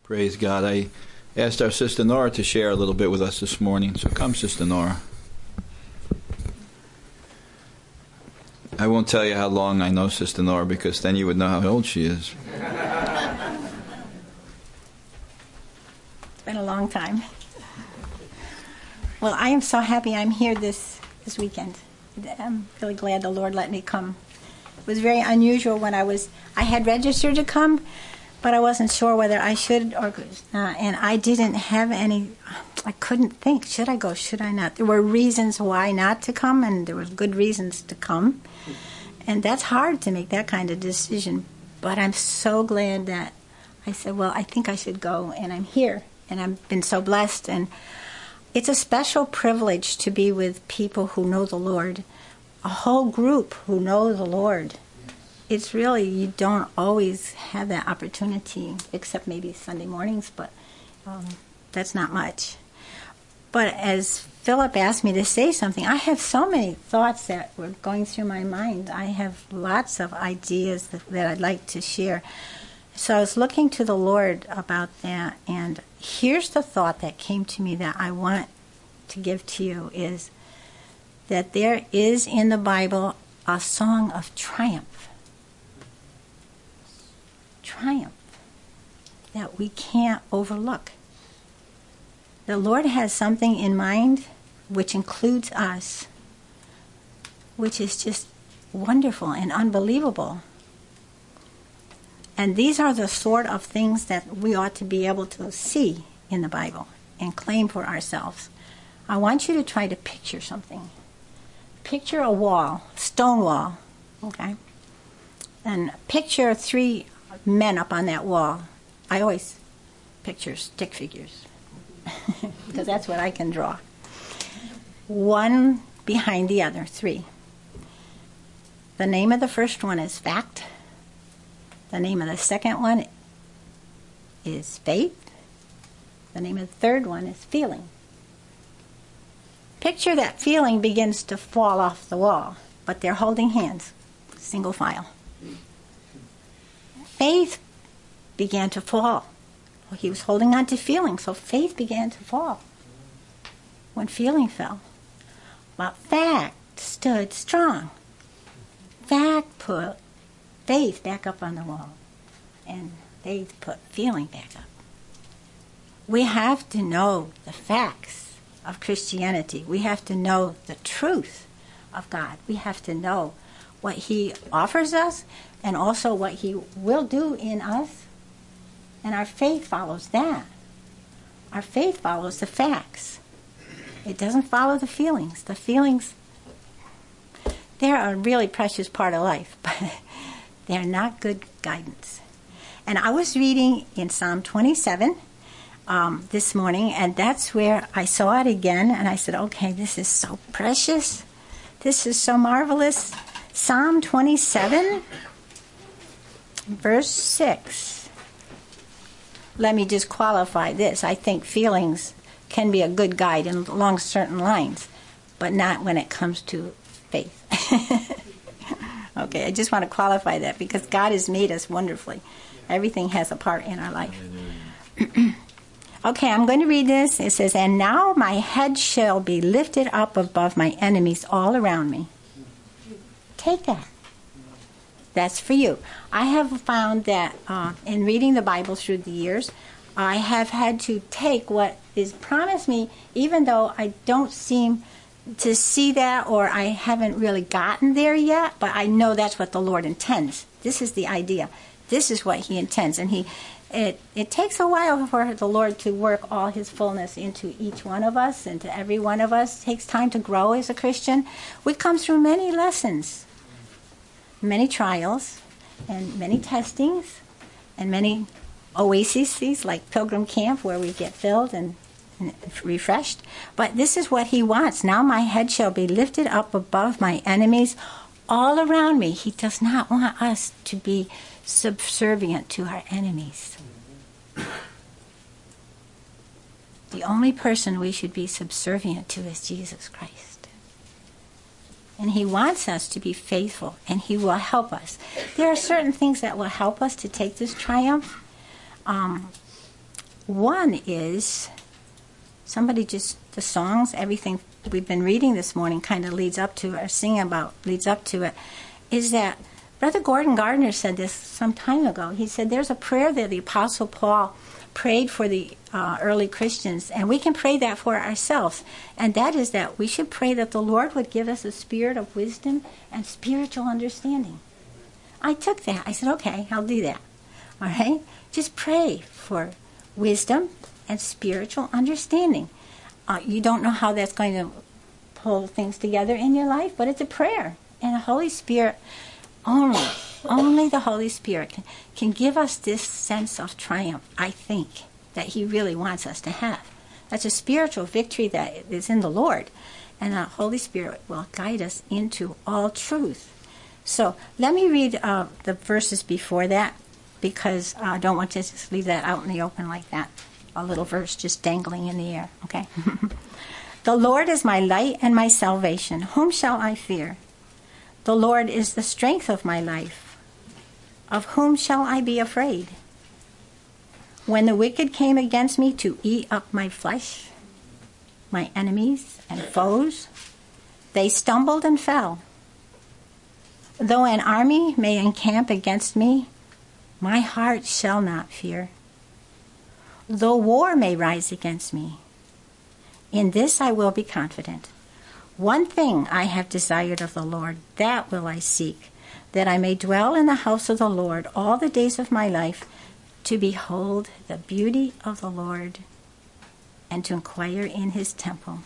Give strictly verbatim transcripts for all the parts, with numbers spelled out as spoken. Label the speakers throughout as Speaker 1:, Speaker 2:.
Speaker 1: Praise God. I asked our Sister Nora to share a little bit with us this morning. So come, Sister Nora. I won't tell you how long I know Sister Nora, because then you would know how old she is.
Speaker 2: It's been a long time. Well, I am so happy I'm here this, this weekend. I'm really glad the Lord let me come. It was very unusual when I was, I had registered to come, but I wasn't sure whether I should or not. And I didn't have any, I couldn't think, should I go, should I not? There were reasons why not to come, and there were good reasons to come. And that's hard to make that kind of decision. But I'm so glad that I said, well, I think I should go, and I'm here. And I've been so blessed. And it's a special privilege to be with people who know the Lord, a whole group who know the Lord. It's really, you don't always have that opportunity, except maybe Sunday mornings, but um, that's not much. But as Philip asked me to say something, I have so many thoughts that were going through my mind. I have lots of ideas that, that I'd like to share. So I was looking to the Lord about that, and here's the thought that came to me that I want to give to you, is that there is in the Bible a song of triumph. Triumph that we can't overlook. The Lord has something in mind which includes us, which is just wonderful and unbelievable. And these are the sort of things that we ought to be able to see in the Bible and claim for ourselves. I want you to try to picture something. Picture a wall, stone wall, okay? And picture three men up on that wall. I always picture stick figures because that's what I can draw. One behind the other, three. The name of the first one is fact. The name of the second one is faith. The name of the third one is feeling. Picture that feeling begins to fall off the wall, but they're holding hands, single file. Faith began to fall. Well, he was holding on to feeling, so faith began to fall when feeling fell. But fact stood strong. Fact put faith back up on the wall, and faith put feeling back up. We have to know the facts of Christianity. We have to know the truth of God. We have to know what He offers us and also what He will do in us. And our faith follows that. Our faith follows the facts. It doesn't follow the feelings. The feelings, they're a really precious part of life, but they're not good guidance. And I was reading in Psalm twenty-seven um, this morning, and that's where I saw it again, and I said, okay, this is so precious. This is so marvelous. Psalm twenty-seven, verse six. Let me just qualify this. I think feelings can be a good guide along certain lines, but not when it comes to faith. Okay, I just want to qualify that because God has made us wonderfully. Everything has a part in our life. Okay, I'm going to read this. It says, and now my head shall be lifted up above my enemies all around me. Take that. That's for you. I have found that uh, in reading the Bible through the years, I have had to take what is promised me, even though I don't seem to see that or I haven't really gotten there yet, but I know that's what the Lord intends. This is the idea. This is what He intends. And He, it, it takes a while for the Lord to work all His fullness into each one of us, into every one of us. It takes time to grow as a Christian. We come through many lessons, many trials, and many testings, and many oases like Pilgrim Camp where we get filled and, and refreshed. But this is what He wants. Now my head shall be lifted up above my enemies all around me. He does not want us to be subservient to our enemies. The only person we should be subservient to is Jesus Christ. And He wants us to be faithful, and He will help us. There are certain things that will help us to take this triumph. Um, one is, somebody just, the songs, everything we've been reading this morning kind of leads up to, or singing about, leads up to it, is that Brother Gordon Gardner said this some time ago. He said there's a prayer that the Apostle Paul prayed for the uh, early Christians, and we can pray that for ourselves, and that is that we should pray that the Lord would give us a spirit of wisdom and spiritual understanding. I took that. I said, okay, I'll do that. All right? Just pray for wisdom and spiritual understanding. Uh, you don't know how that's going to pull things together in your life, but it's a prayer. And the Holy Spirit, only, only the Holy Spirit can, can give us this sense of triumph, I think, that He really wants us to have. That's a spiritual victory that is in the Lord. And the Holy Spirit will guide us into all truth. So let me read uh, the verses before that, because I don't want to just leave that out in the open like that. A little verse just dangling in the air, okay? The Lord is my light and my salvation. Whom shall I fear? The Lord is the strength of my life. Of whom shall I be afraid? When the wicked came against me to eat up my flesh, my enemies and foes, they stumbled and fell. Though an army may encamp against me, my heart shall not fear. Though war may rise against me, in this I will be confident. One thing I have desired of the Lord, that will I seek, that I may dwell in the house of the Lord all the days of my life, to behold the beauty of the Lord and to inquire in His temple.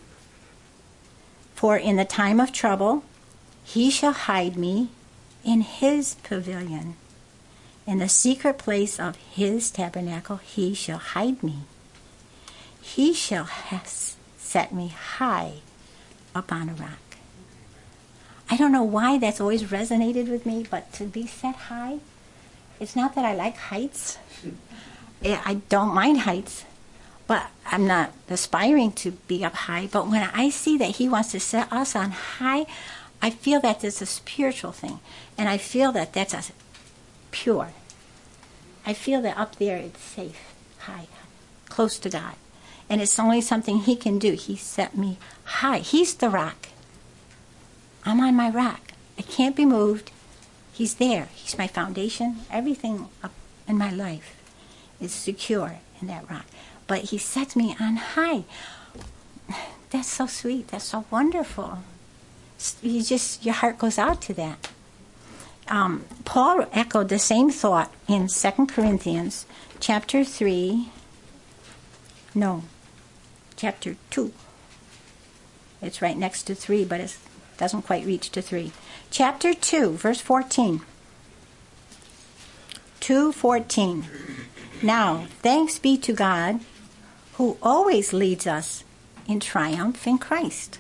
Speaker 2: For in the time of trouble He shall hide me in His pavilion. In the secret place of His tabernacle He shall hide me. He shall set me high upon a rock. I don't know why that's always resonated with me, but to be set high, it's not that I like heights. I don't mind heights, but I'm not aspiring to be up high. But when I see that He wants to set us on high, I feel that it's a spiritual thing, and I feel that that's a pure. I feel that up there it's safe, high, close to God. And it's only something He can do. He set me high. He's the rock. I'm on my rock. I can't be moved. He's there. He's my foundation. Everything up in my life is secure in that rock. But He sets me on high. That's so sweet. That's so wonderful. You just, your heart goes out to that. Um, Paul echoed the same thought in Second Corinthians chapter three. No, chapter two. It's right next to three, but it doesn't quite reach to three. Chapter two, verse fourteen. two fourteen. Now, thanks be to God, who always leads us in triumph in Christ.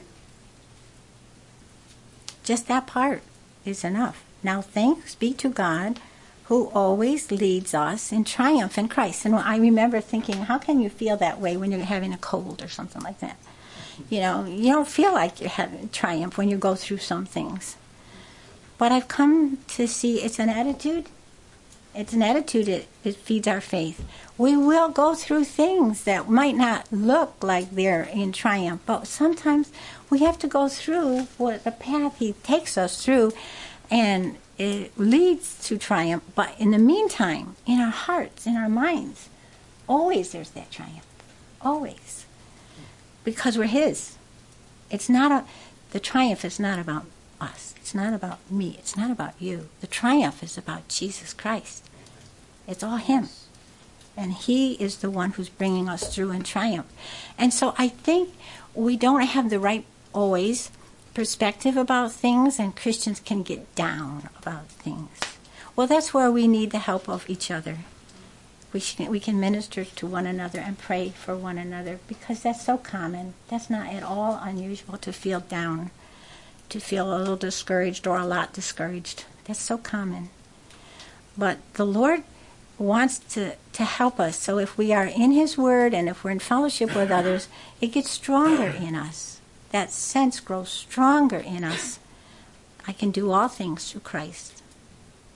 Speaker 2: Just that part is enough. Now, thanks be to God, who always leads us in triumph in Christ. And I remember thinking, how can you feel that way when you're having a cold or something like that? You know, you don't feel like you're having triumph when you go through some things. But I've come to see it's an attitude. It's an attitude that it feeds our faith. We will go through things that might not look like they're in triumph, but sometimes we have to go through what the path He takes us through, and it leads to triumph. But in the meantime, in our hearts, in our minds, always there's that triumph. Always. Because we're His. It's not a, the triumph is not about us. It's not about me. It's not about you. The triumph is about Jesus Christ. It's all Him. And He is the one who's bringing us through in triumph. And so I think we don't have the right, always, perspective about things, and Christians can get down about things. Well, that's where we need the help of each other. We should, we can minister to one another and pray for one another, because that's so common. That's not at all unusual to feel down, to feel a little discouraged or a lot discouraged. That's so common. But the Lord wants to, to help us. So if we are in His Word and if we're in fellowship with others, it gets stronger in us. That sense grows stronger in us. I can do all things through Christ.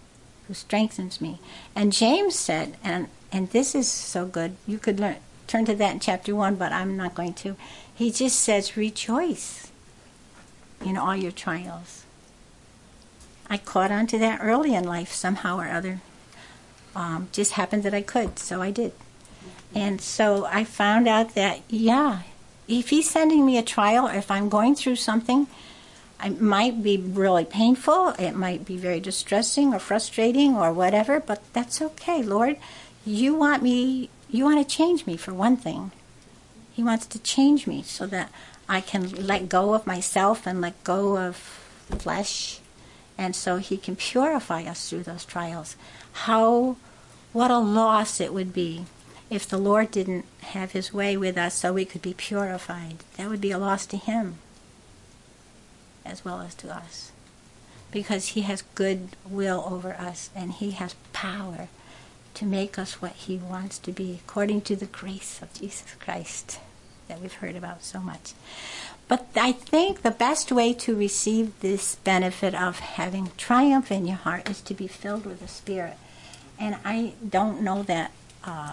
Speaker 2: who strengthens me. And James said, and and this is so good, you could learn turn to that in chapter one, but I'm not going to. He just says, rejoice in all your trials. I caught on to that early in life somehow or other. Um, just happened that I could, so I did. And so I found out that, yeah, if he's sending me a trial, or if I'm going through something, it might be really painful, it might be very distressing or frustrating or whatever, but that's okay, Lord. You want me, you want to change me for one thing. He wants to change me so that I can let go of myself and let go of flesh, and so he can purify us through those trials. How, what a loss it would be if the Lord didn't have his way with us so we could be purified. That would be a loss to him as well as to us, because he has good will over us and he has power to make us what he wants to be according to the grace of Jesus Christ that we've heard about so much. But I think the best way to receive this benefit of having triumph in your heart is to be filled with the Spirit. And I don't know that uh,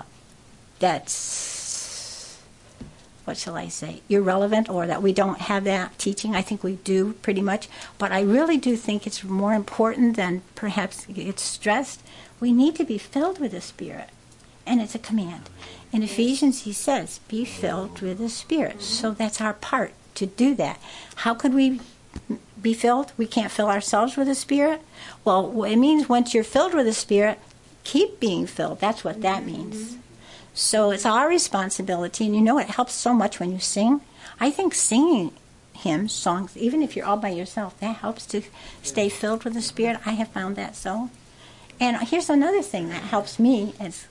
Speaker 2: that's, what shall I say, irrelevant, or that we don't have that teaching. I think we do pretty much. But I really do think it's more important than perhaps it's stressed. We need to be filled with the Spirit. And it's a command. In Ephesians, he says, be filled with the Spirit. So that's our part to do that. How could we be filled? We can't fill ourselves with the Spirit. Well, it means once you're filled with the Spirit, keep being filled. That's what that means. So it's our responsibility, and you know it helps so much when you sing. I think singing hymns, songs, even if you're all by yourself, that helps to stay filled with the Spirit. I have found that so. And here's another thing that helps me, as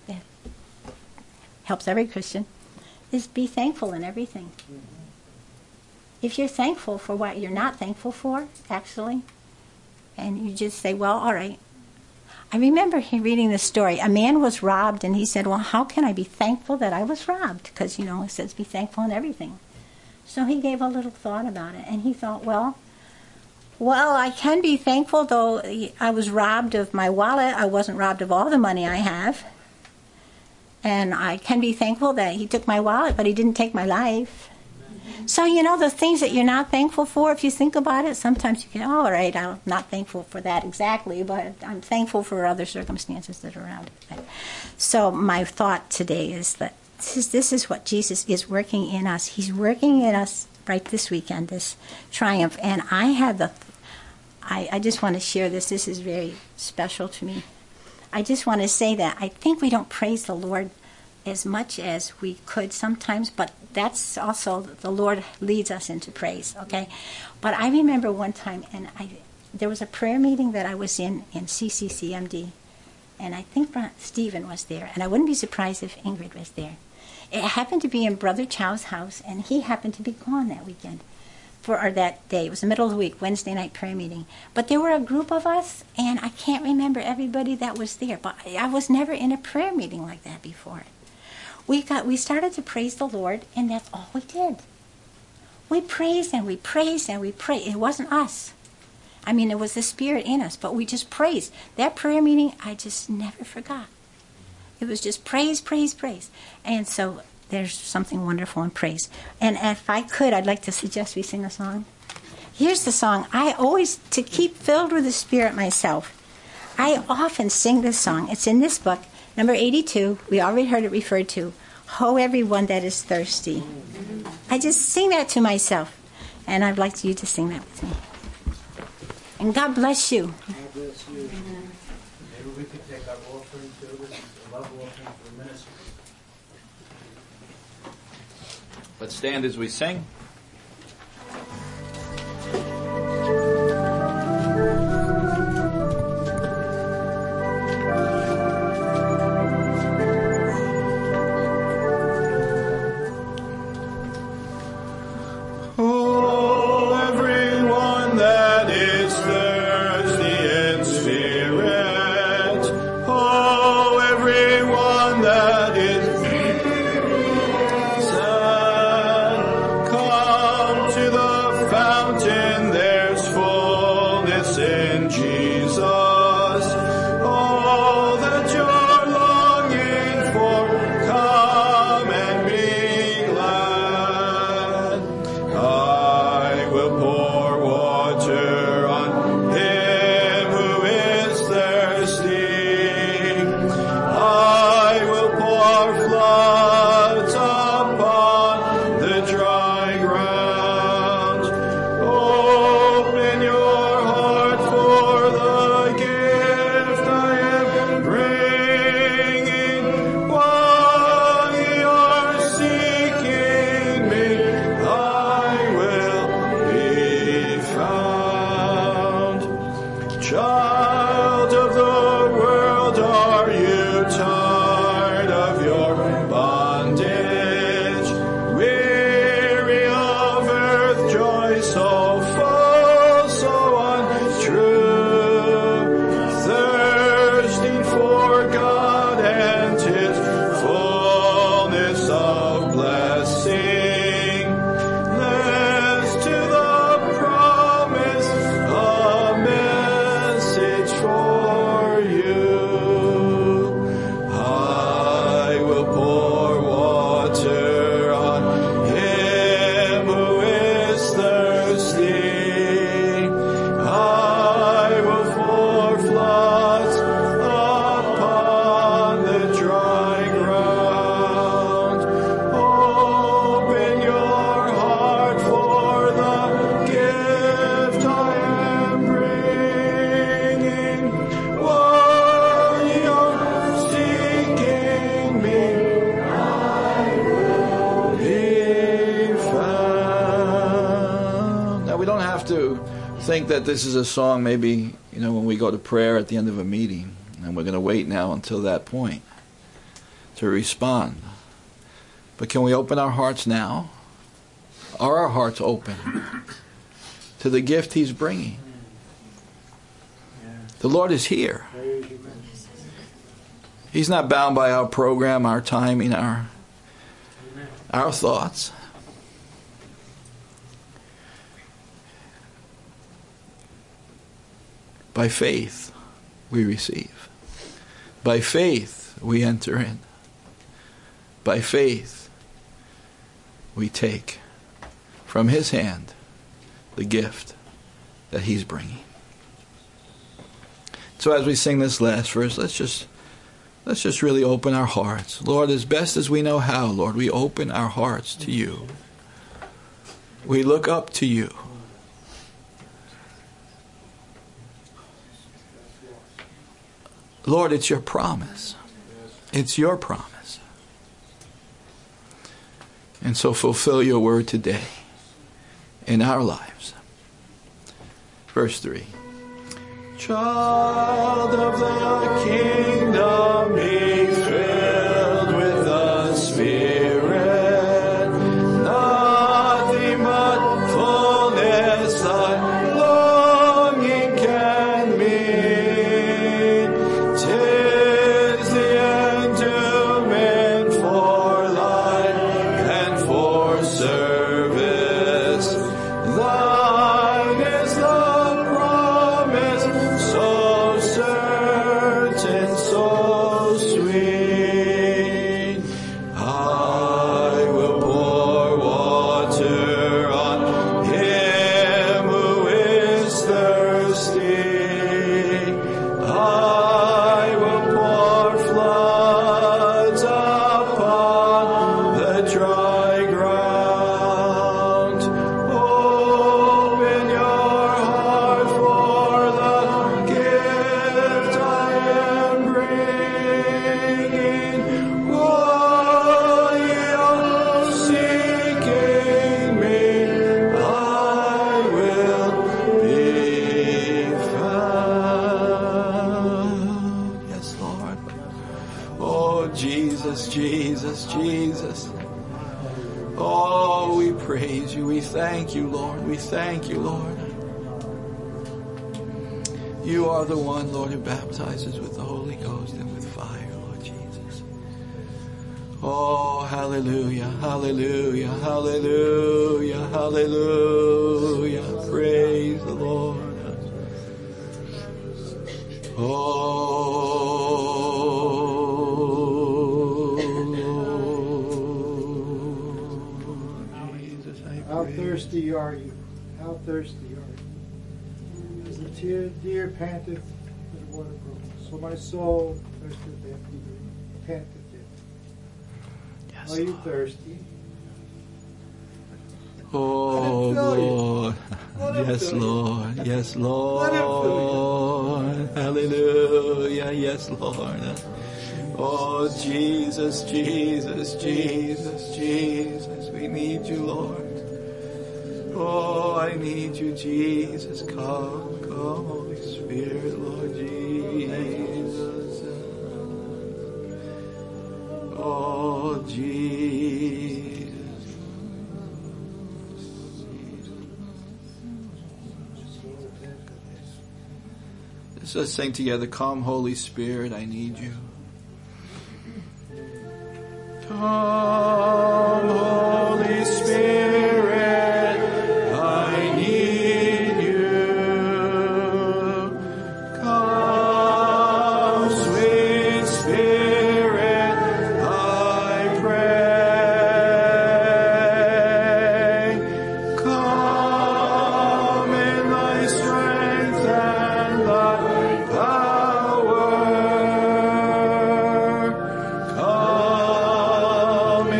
Speaker 2: helps every Christian, is be thankful in everything. If you're thankful for what you're not thankful for, actually, and you just say, well, all right. I remember reading this story. A man was robbed, and he said, well, how can I be thankful that I was robbed? Because, you know, it says be thankful in everything. So he gave a little thought about it, and he thought, well, well, I can be thankful, though I was robbed of my wallet. I wasn't robbed of all the money I have. And I can be thankful that he took my wallet, but he didn't take my life. So, you know, the things that you're not thankful for, if you think about it, sometimes you can, oh, all right, I'm not thankful for that exactly, but I'm thankful for other circumstances that are around it. So my thought today is that this is, this is what Jesus is working in us. He's working in us right this weekend, this triumph. And I have the, I, I just want to share this. This is very special to me. I just want to say that I think we don't praise the Lord as much as we could sometimes, but that's also, the Lord leads us into praise, okay? But I remember one time, and I there was a prayer meeting that I was in, in C C C M D, and I think Stephen was there, and I wouldn't be surprised if Ingrid was there. It happened to be in Brother Chow's house, and he happened to be gone that weekend, for or that day. It was the middle of the week, Wednesday night prayer meeting. But there were a group of us, and I can't remember everybody that was there, but I was never in a prayer meeting like that before. We got we started to praise the Lord, and that's all we did. We praised and we praised and we prayed. It wasn't us. I mean, it was the Spirit in us, but we just praised. That prayer meeting, I just never forgot. It was just praise, praise, praise. And so there's something wonderful in praise. And if I could, I'd like to suggest we sing a song. Here's the song. I always, to keep filled with the Spirit myself, I often sing this song. It's in this book. Number eighty-two, we already heard it referred to, Ho, everyone that is thirsty. I just sing that to myself, and I'd like you to sing that with me. And God bless you.
Speaker 3: God bless you. Maybe we could take our offering too. This is a love offering for the ministry.
Speaker 1: Let's stand as we sing.
Speaker 4: Come
Speaker 1: think that this is a song maybe, you know, when we go to prayer at the end of a meeting, and we're going to wait now until that point to respond. But can we open our hearts now? Are our hearts open to the gift He's bringing? The Lord is here. He's not bound by our program, our timing, our, our thoughts. By faith, we receive. By faith, we enter in. By faith, we take from His hand the gift that He's bringing. So as we sing this last verse, let's just let's just really open our hearts. Lord, as best as we know how, Lord, we open our hearts to You. We look up to You. Lord, it's Your promise. It's Your promise. And so fulfill Your word today in our lives. Verse three. Child of the kingdom, be filled with the Spirit. Nothing but fullness thy longing can meet. Tis the endowment for life and for service. Thine is the so certain, so sweet. I will pour water on him who is thirsty. I will pour floods upon the dry ground. Open your heart for the gift I am bringing. While ye are seeking me, I will be found. Yes, Lord. Oh, Jesus, Jesus, Jesus. Oh, we praise You. We thank You, Lord. We thank You, Lord. You are the one, Lord, who baptizes with the Holy Ghost and with fire, Lord Jesus. Oh, hallelujah, hallelujah, hallelujah, hallelujah. Praise the Lord. Oh, Jesus, I
Speaker 4: How
Speaker 1: praise.
Speaker 4: thirsty are you? How thirsty are you? As the deer, deer panteth for the water brook, so my soul thirsteth after you, panteth it.
Speaker 1: Yes,
Speaker 4: Are you
Speaker 1: Lord.
Speaker 4: thirsty?
Speaker 1: Oh,
Speaker 4: Let him fill you.
Speaker 1: Lord.
Speaker 4: Let him
Speaker 1: Yes,
Speaker 4: fill you.
Speaker 1: Lord. Yes,
Speaker 4: Let him fill
Speaker 1: Lord. Hallelujah. Yes, Lord. Oh, Jesus, Jesus, Jesus, Jesus. We need You, Lord. Oh, I need You, Jesus. Come, come, Holy Spirit, Lord Jesus. Oh, Jesus. Let's sing together. Come, Holy Spirit, I need You. Come, Holy Spirit, I need You. Come, sweet Spirit, I pray. Come in Thy strength and Thy power. Come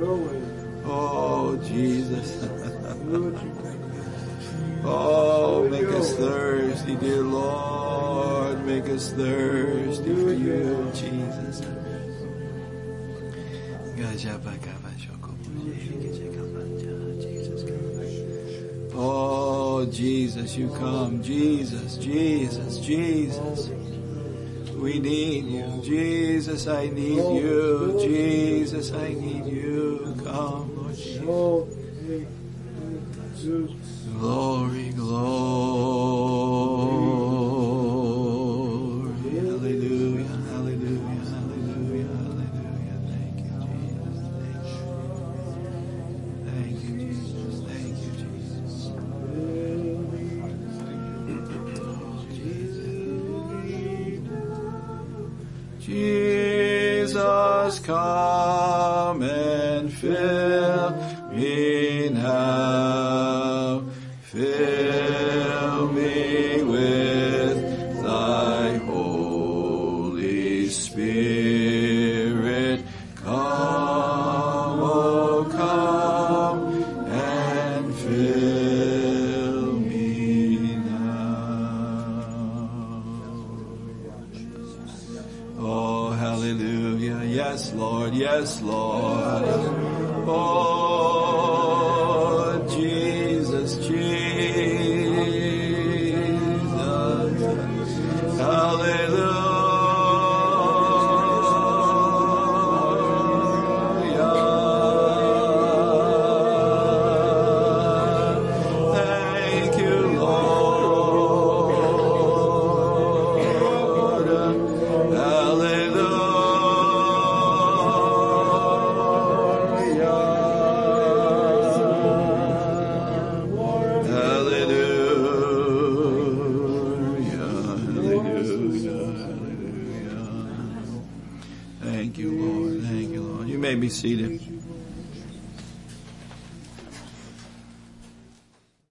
Speaker 4: Your way.
Speaker 1: Oh, Jesus.
Speaker 4: Do what you can.
Speaker 1: Oh, make us thirsty, dear Lord. Make us thirsty for you, Jesus. Oh, Jesus, you come. Jesus, Jesus, Jesus. We need you. Jesus, I need you. Jesus, I need you. Come, Lord Jesus. Glory, glory. Hallelujah, hallelujah, hallelujah, hallelujah. Thank you, Jesus. Thank you. Thank you, Jesus. Thank you, Jesus. Oh, Jesus. Jesus, come and fill me now. Fill me with thy Holy Spirit. Come, oh come, and fill me now. Oh, hallelujah. Yes, Lord. Yes, Lord. Oh, Jesus, Jesus. Hallelujah. Thank you, Lord. Hallelujah. Thank you, Lord. Thank you, Lord. You may be seated.